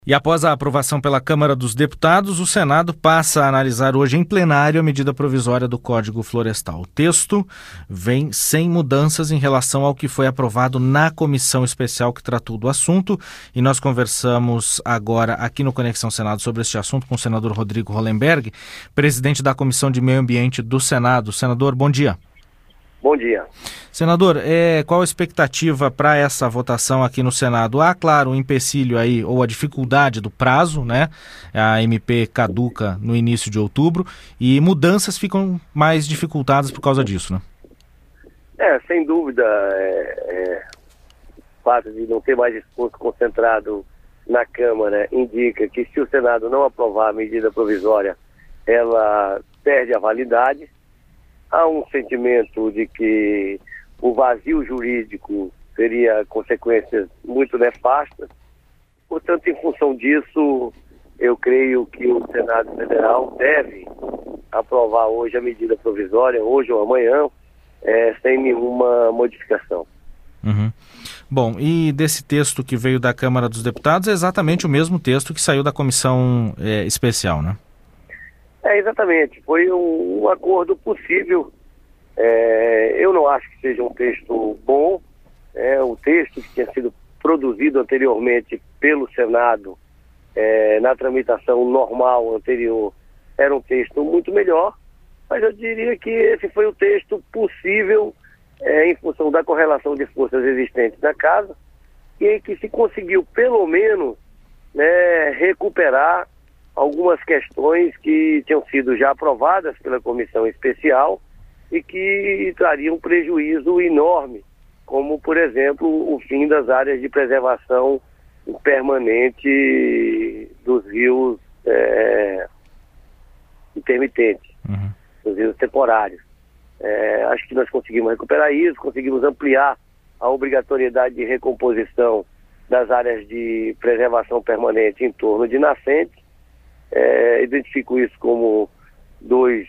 E após a aprovação pela Câmara dos Deputados, o Senado passa a analisar hoje em plenário a medida provisória do Código Florestal. O texto vem sem mudanças em relação ao que foi aprovado na comissão especial que tratou do assunto, e nós conversamos agora aqui no Conexão Senado sobre este assunto com o senador Rodrigo Hollenberg, presidente da Comissão de Meio Ambiente do Senado. Senador, bom dia. Bom dia. Senador, qual a expectativa para essa votação aqui no Senado? Há, claro, um empecilho aí, ou a dificuldade do prazo, né? A MP caduca no início de outubro e mudanças ficam mais dificultadas por causa disso, né? Sem dúvida, o fato de não ter mais esforço concentrado na Câmara indica que se o Senado não aprovar a medida provisória, ela perde a validade. Há um sentimento de que o vazio jurídico teria consequências muito nefastas. Portanto, em função disso, eu creio que o Senado Federal deve aprovar hoje a medida provisória, hoje ou amanhã, sem nenhuma modificação. Uhum. Bom, e desse texto que veio da Câmara dos Deputados é exatamente o mesmo texto que saiu da comissão especial, né? Exatamente, foi um acordo possível. Eu não acho que seja um texto bom. O texto que tinha sido produzido anteriormente pelo Senado, na tramitação normal anterior, era um texto muito melhor, mas eu diria que esse foi o texto possível em função da correlação de forças existentes na casa, e em que se conseguiu pelo menos recuperar algumas questões que tinham sido já aprovadas pela comissão especial e que trariam um prejuízo enorme, como, por exemplo, o fim das áreas de preservação permanente dos rios intermitentes, dos rios temporários. Acho que nós conseguimos recuperar isso, conseguimos ampliar a obrigatoriedade de recomposição das áreas de preservação permanente em torno de nascentes. Identifico isso como dois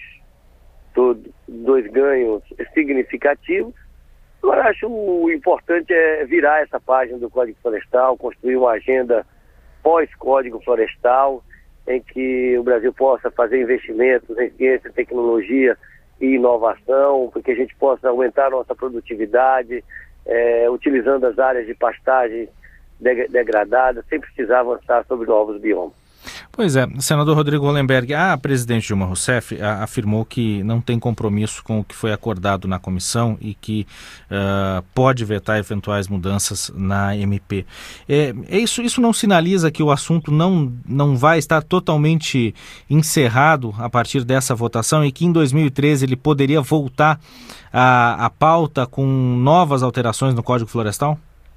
ganhos significativos. Agora, acho o importante virar essa página do Código Florestal, construir uma agenda pós-Código Florestal, em que o Brasil possa fazer investimentos em ciência, tecnologia e inovação, para que a gente possa aumentar a nossa produtividade, utilizando as áreas de pastagem degradadas, sem precisar avançar sobre novos biomas. Pois é, senador Rodrigo Hollenberg, a presidente Dilma Rousseff afirmou que não tem compromisso com o que foi acordado na comissão e que pode vetar eventuais mudanças na MP. Isso não sinaliza que o assunto não vai estar totalmente encerrado a partir dessa votação e que em 2013 ele poderia voltar à pauta com novas alterações no Código Florestal?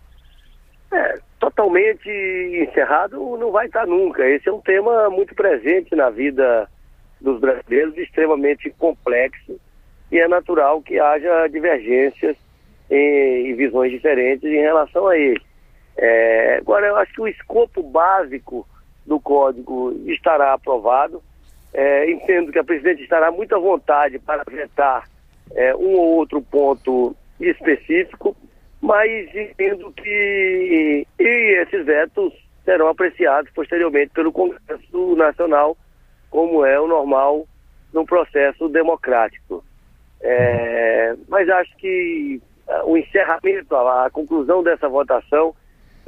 Totalmente encerrado não vai estar nunca. Esse é um tema muito presente na vida dos brasileiros, extremamente complexo, e é natural que haja divergências e visões diferentes em relação a ele. Agora, eu acho que o escopo básico do código estará aprovado. Entendo que a presidente estará muito à vontade para vetar um ou outro ponto específico, mas entendo que esses vetos serão apreciados posteriormente pelo Congresso Nacional, como é o normal no processo democrático. Mas acho que o encerramento, a conclusão dessa votação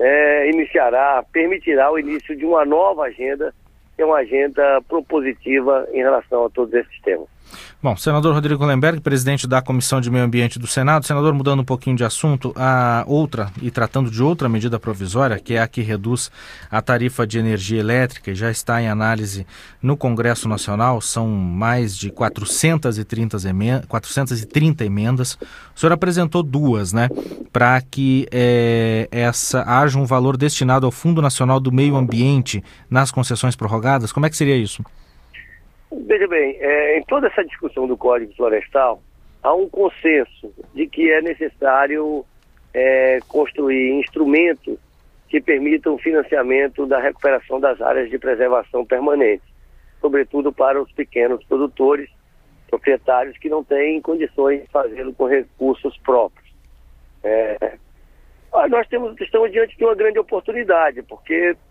permitirá o início de uma nova agenda, que é uma agenda propositiva em relação a todos esses temas. Bom, senador Rodrigo Hollenberg, presidente da Comissão de Meio Ambiente do Senado. Senador, mudando um pouquinho de assunto, tratando de outra medida provisória, que é a que reduz a tarifa de energia elétrica, e já está em análise no Congresso Nacional, são mais de 430 emendas. O senhor apresentou duas, né, para que haja um valor destinado ao Fundo Nacional do Meio Ambiente nas concessões prorrogadas. Como é que seria isso? Veja bem, em toda essa discussão do Código Florestal, há um consenso de que é necessário construir instrumentos que permitam o financiamento da recuperação das áreas de preservação permanente, sobretudo para os pequenos produtores, proprietários que não têm condições de fazê-lo com recursos próprios. Nós estamos diante de uma grande oportunidade, porque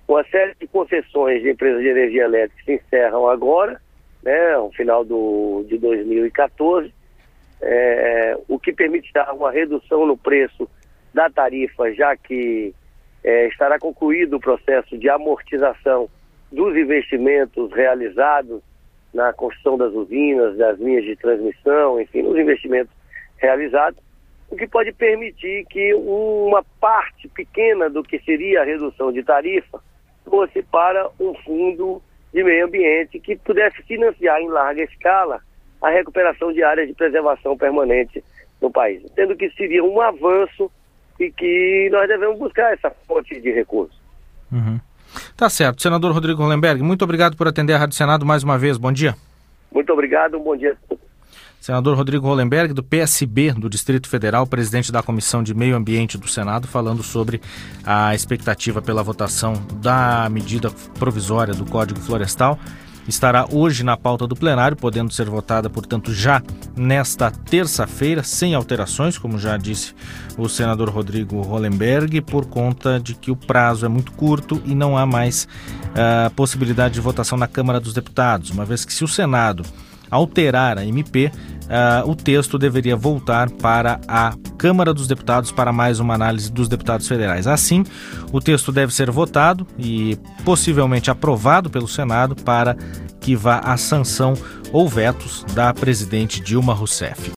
Uma série de concessões de empresas de energia elétrica se encerram agora, né, no final de 2014, o que permitirá uma redução no preço da tarifa, já que estará concluído o processo de amortização dos investimentos realizados na construção das usinas, das linhas de transmissão, enfim, os investimentos realizados, o que pode permitir que uma parte pequena do que seria a redução de tarifa fosse para um fundo de meio ambiente que pudesse financiar em larga escala a recuperação de áreas de preservação permanente no país. Entendo que seria um avanço e que nós devemos buscar essa fonte de recursos. Uhum. Tá certo. Senador Rodrigo Hollenberg, muito obrigado por atender a Rádio Senado mais uma vez. Bom dia. Muito obrigado, um bom dia a todos. Senador Rodrigo Hollenberg, do PSB do Distrito Federal, presidente da Comissão de Meio Ambiente do Senado, falando sobre a expectativa pela votação da medida provisória do Código Florestal. Estará hoje na pauta do plenário, podendo ser votada, portanto, já nesta terça-feira, sem alterações, como já disse o senador Rodrigo Hollenberg, por conta de que o prazo é muito curto e não há mais possibilidade de votação na Câmara dos Deputados, uma vez que se o Senado alterar a MP, o texto deveria voltar para a Câmara dos Deputados para mais uma análise dos deputados federais. Assim, o texto deve ser votado e possivelmente aprovado pelo Senado para que vá à sanção ou vetos da presidente Dilma Rousseff.